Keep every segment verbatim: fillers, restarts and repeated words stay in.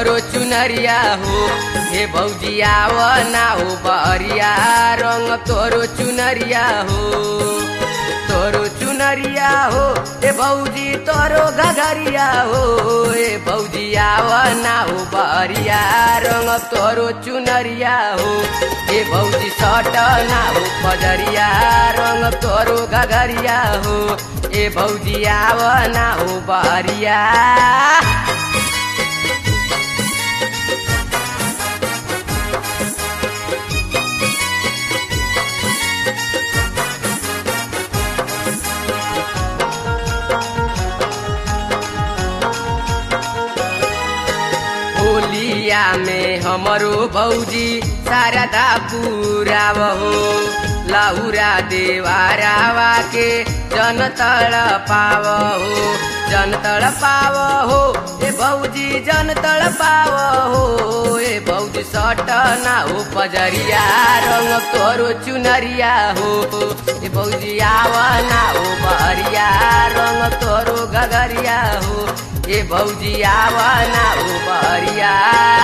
तोरो चुनरिया हो। हे भौजी आव ना हो बहरिया रंग तोरो चुनरिया हो। तोरो चुनरिया हो ए भौजी तोरो घघरिया हो। ए भौजी आव ना हो बहरिया रंग तोरो चुनरिया हो। ए भौजी सट ना हो पजरिया रंग तोरो घघरिया हो। ए भौजी आव ना हो बहरिया। होलिया में हमरो भौजी शारदा पुराव हो। लाहुरा देवारावा के जन तड़ पाव हो। जन तड़ पाव हो ए भौजी जन तड़ पाव हो। ए भौजी सट ना हो पजरिया रंग तोरो चुनरिया हो। ए भौजी आव ना हो बहरिया रंग तोरो घघरिया हो। ए भौजी आव ना हो बहरिया।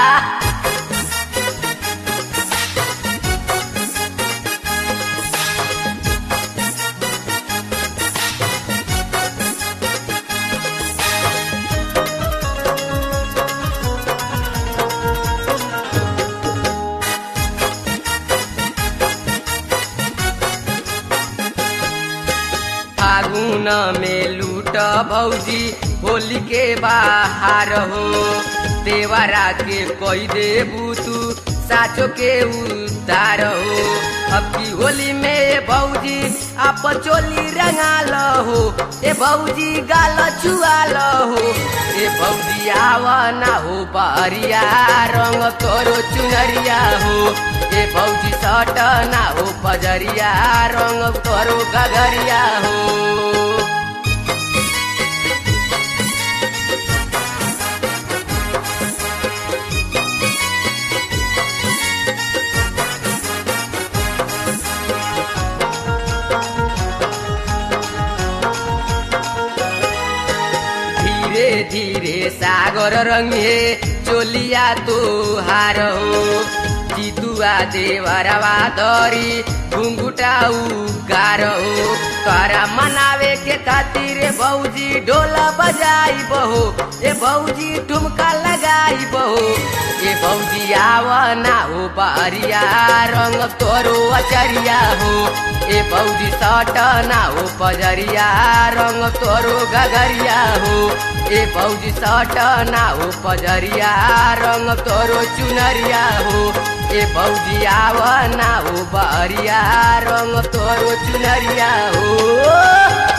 फागुन में लूट भौजी होली के बाहर हो। देवरा के कोई देबू तू साचो के उतार हो। अब की होली में भौजी आप चोली रंगाल हो। ए भौजी गाल चुआल हो। ए भौजी आव ना हो बहरिया रंग तोरो चुनरिया हो। ए भौजी सट ना हो पजरिया रंग तोरो घघरिया हो। धीरे धीरे सागर रंगे चोलिया तुहार हो। जीतुआ देवरवा दरी घुंघुटा उगार हो। तोरा मनावे के खातिर भौजी ढोला बजाई बहो। ए भौजी ठुमका लगाई बहो। ए भौजी आव ना हो बहरिया रंग तोरो अचरिया हो। ए भौजी सट ना हो पजरिया रंग तोरो घघरिया हो। ए भौजी सट ना हो पजरिया रंग तोरो चुनरिया हो। ए भौजी आव ना हो बहरिया रंग तोरो चुनरिया हो।